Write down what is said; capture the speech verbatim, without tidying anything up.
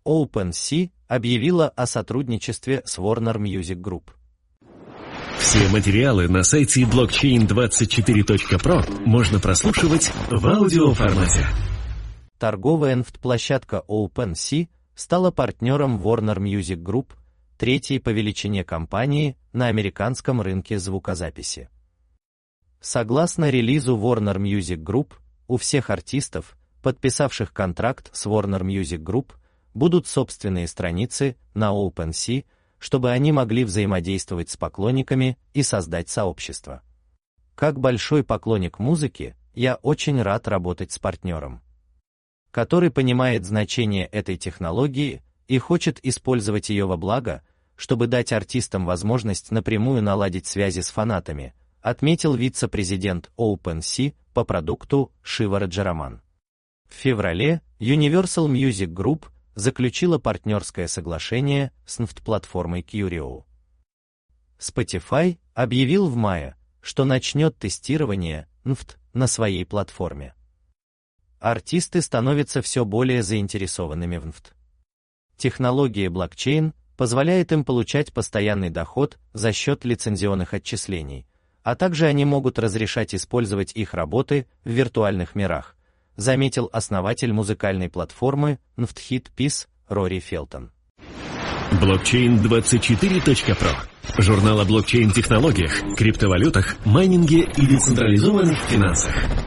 OpenSea объявила о сотрудничестве с Warner Music Group. Все материалы на сайте блокчейн двадцать четыре точка про можно прослушивать в аудиоформате. Торговая эн эф ти-площадка OpenSea стала партнером Warner Music Group, третьей по величине компании на американском рынке звукозаписи. Согласно релизу Warner Music Group, у всех артистов, подписавших контракт с Warner Music Group, будут собственные страницы на OpenSea, чтобы они могли взаимодействовать с поклонниками и создать сообщество. Как большой поклонник музыки, я очень рад работать с партнером, который понимает значение этой технологии и хочет использовать ее во благо, чтобы дать артистам возможность напрямую наладить связи с фанатами, отметил вице-президент OpenSea по продукту Шива Раджараман. В феврале Universal Music Group заключила партнерское соглашение с эн эф ти-платформой Curio. Spotify объявил в мае, что начнет тестирование эн эф ти на своей платформе. Артисты становятся все более заинтересованными в эн эф ти. Технология блокчейн позволяет им получать постоянный доход за счет лицензионных отчислений, а также они могут разрешать использовать их работы в виртуальных мирах, заметил основатель музыкальной платформы эн эф ти Hit Рори Фелтон. блокчейн двадцать четыре точка про. Журнал о блокчейн-технологиях, криптовалютах, майнинге и децентрализованных финансах.